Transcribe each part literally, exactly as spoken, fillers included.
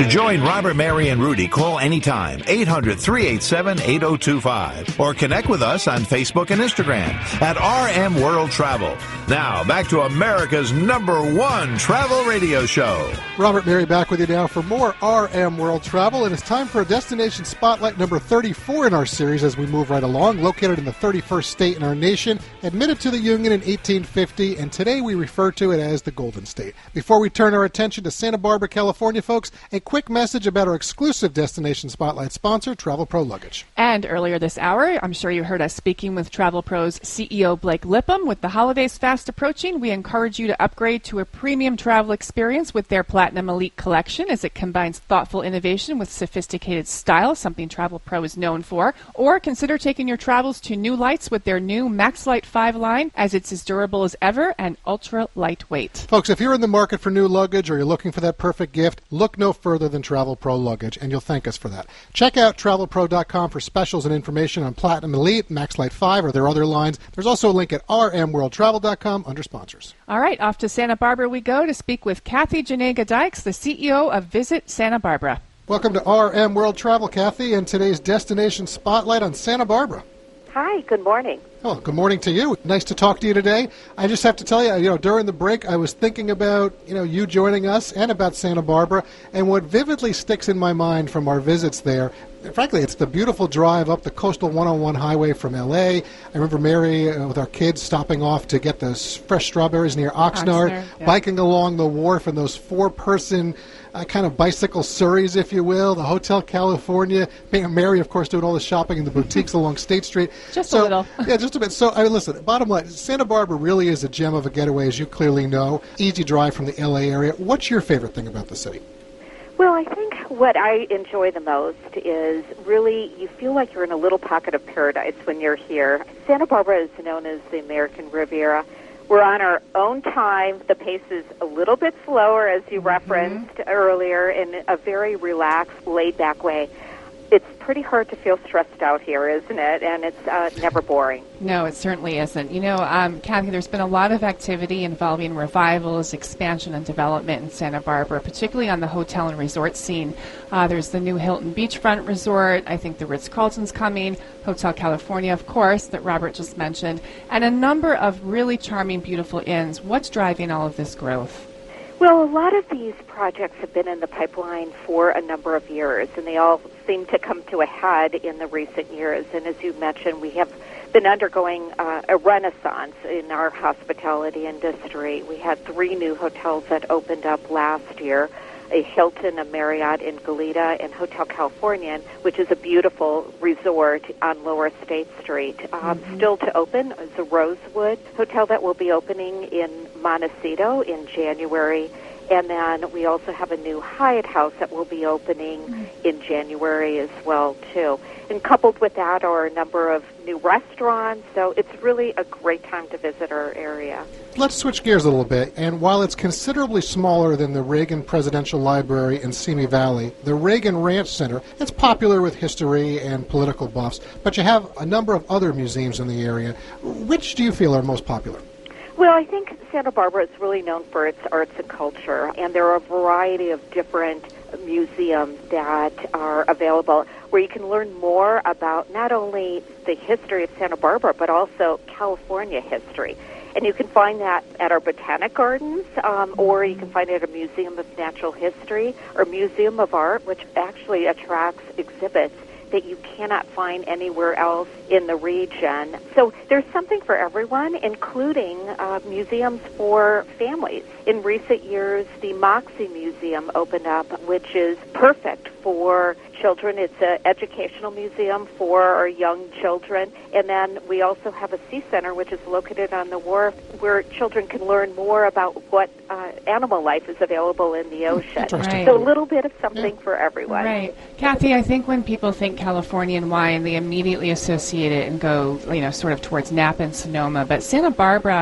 To join Robert, Mary, and Rudy, call anytime, eight hundred, three eight seven, eight oh two five, or connect with us on Facebook and Instagram at R M World Travel. Now, back to America's number one travel radio show. Robert, Mary, back with you now for more R M World Travel, and it's time for a Destination Spotlight number thirty-four in our series as we move right along. Located in the thirty-first state in our nation, admitted to the Union in eighteen fifty, and today we refer to it as the Golden State. Before we turn our attention to Santa Barbara, California, folks, a quick message about our exclusive Destination Spotlight sponsor, Travel Pro Luggage. And earlier this hour, I'm sure you heard us speaking with Travel Pro's C E O Blake Lipham. With the holidays fast approaching, we encourage you to upgrade to a premium travel experience with their Platinum Elite collection, as it combines thoughtful innovation with sophisticated style, something Travel Pro is known for. Or consider taking your travels to new lights with their new Max Light five line, as it's as durable as ever and ultra lightweight. Folks, if you're in the market for new luggage or you're looking for that perfect gift, look no further than Travel Pro Luggage, and you'll thank us for that. Check out travel pro dot com for specials and information on Platinum Elite, Max Light five, or their other lines. There's also a link at r m world travel dot com under sponsors. All right, off to Santa Barbara we go to speak with Kathy Janega Dykes, the C E O of Visit Santa Barbara. Welcome to R M World Travel, Kathy, and today's Destination Spotlight on Santa Barbara. Hi, good morning. Oh, good morning to you. Nice to talk to you today. I just have to tell you, you know, during the break, I was thinking about, you know, you joining us and about Santa Barbara, and what vividly sticks in my mind from our visits there, frankly, it's the beautiful drive up the Coastal one oh one highway from L A. I remember Mary uh, with our kids stopping off to get those fresh strawberries near Oxnard, Oxnard yeah. biking along the wharf in those four-person uh, kind of bicycle surreys, if you will, the Hotel California. Mary, of course, doing all the shopping in the boutiques along State Street. Just so, a little. yeah, just a bit. So, I mean, listen, bottom line, Santa Barbara really is a gem of a getaway, as you clearly know. Easy drive from the L A area. What's your favorite thing about the city? Well, I think what I enjoy the most is really you feel like you're in a little pocket of paradise when you're here. Santa Barbara is known as the American Riviera. We're on our own time. The pace is a little bit slower, as you mm-hmm. referenced earlier, in a very relaxed, laid-back way. It's pretty hard to feel stressed out here, isn't it? And it's uh, never boring. No, it certainly isn't. You know, um, Kathy, there's been a lot of activity involving revivals, expansion, and development in Santa Barbara, particularly on the hotel and resort scene. Uh, there's the new Hilton Beachfront Resort. I think the Ritz-Carlton's coming. Hotel California, of course, that Robert just mentioned. And a number of really charming, beautiful inns. What's driving all of this growth? Well, a lot of these projects have been in the pipeline for a number of years, and they all seem to come to a head in the recent years. And as you mentioned, we have been undergoing uh, a renaissance in our hospitality industry. We had three new hotels that opened up last year, a Hilton, a Marriott in Goleta, and Hotel California, which is a beautiful resort on Lower State Street. Um, mm-hmm. Still to open is a Rosewood Hotel that will be opening in Montecito in January. And then we also have a new Hyatt House that will be opening mm-hmm. in January as well, too. And coupled with that are a number of new restaurants, so it's really a great time to visit our area. Let's switch gears a little bit, and while it's considerably smaller than the Reagan Presidential Library in Simi Valley, the Reagan Ranch Center, it's popular with history and political buffs, but you have a number of other museums in the area. Which do you feel are most popular? Well, I think Santa Barbara is really known for its arts and culture, and there are a variety of different museums that are available where you can learn more about not only the history of Santa Barbara, but also California history. And you can find that at our Botanic Gardens, um, or you can find it at a Museum of Natural History or Museum of Art, which actually attracts exhibits that you cannot find anywhere else in the region. So there's something for everyone, including uh, museums for families. In recent years, the Moxie Museum opened up, which is perfect for children. It's an educational museum for our young children. And then we also have a sea center, which is located on the wharf, where children can learn more about what uh, animal life is available in the ocean. Right. So a little bit of something yeah. for everyone. Right. Kathy, I think when people think Californian wine, they immediately associate it and go, you know, sort of towards Napa and Sonoma. But Santa Barbara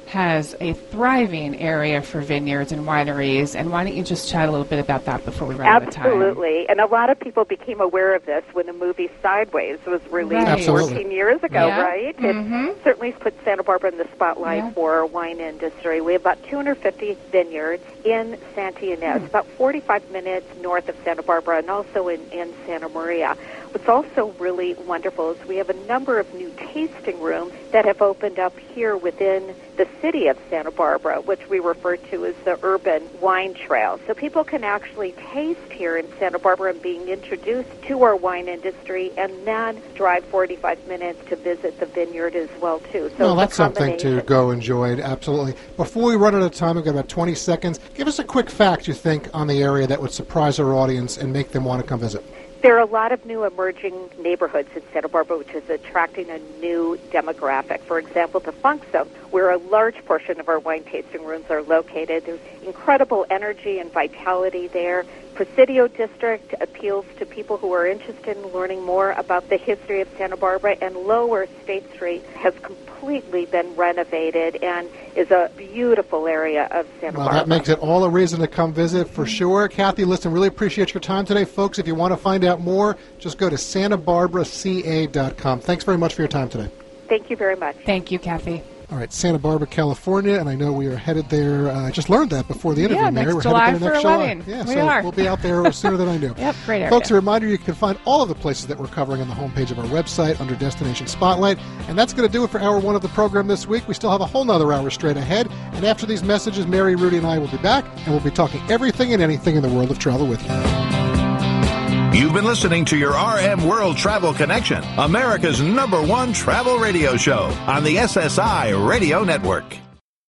has a thriving area for vineyards and wineries. And why don't you just chat a little bit about that before we run out of time? Absolutely. And a lot of people became aware of this when the movie Sideways was released Right. fourteen years ago, Yeah. right? Mhm. It certainly put Santa Barbara in the spotlight Yeah. for our wine industry. We have about two hundred fifty vineyards in Santa Ynez, Hmm. about forty-five minutes north of Santa Barbara, and also in, in Santa Maria. What's also really wonderful is we have a number of new tasting rooms that have opened up here within the city of Santa Barbara, which we refer to as the Urban Wine Trail. So people can actually taste here in Santa Barbara and being introduced to our wine industry, and then drive forty-five minutes to visit the vineyard as well, too. So Well, it's a that's something to combination. go enjoy, absolutely. Before we run out of time, we've got about twenty seconds. Give us a quick fact you think on the area that would surprise our audience and make them want to come visit. There are a lot of new emerging neighborhoods in Santa Barbara, which is attracting a new demographic. For example, the Funk Zone, where a large portion of our wine tasting rooms are located. There's incredible energy and vitality there. Presidio District appeals to people who are interested in learning more about the history of Santa Barbara, and Lower State Street has completely been renovated and is a beautiful area of Santa Well, Barbara. that makes it all a reason to come visit for sure. Kathy, listen, really appreciate your time today. Folks, if you want to find out more, just go to santa barbara c a dot com. Thanks very much for your time today. Thank you very much. Thank you, Kathy. All right, Santa Barbara, California, and I know we are headed there. Uh, I just learned that before the interview, Yeah, Mary. next We're July headed there for next a July. wedding. Yeah, We so are. we'll be out there sooner than I do. Yep, great area. Folks, a reminder, you can find all of the places that we're covering on the homepage of our website under Destination Spotlight. And that's going to do it for hour one of the program this week. We still have a whole nother hour straight ahead. And after these messages, Mary, Rudy, and I will be back, and we'll be talking everything and anything in the world of travel with you. You've been listening to your R M World Travel Connection, America's number one travel radio show on the S S I Radio Network.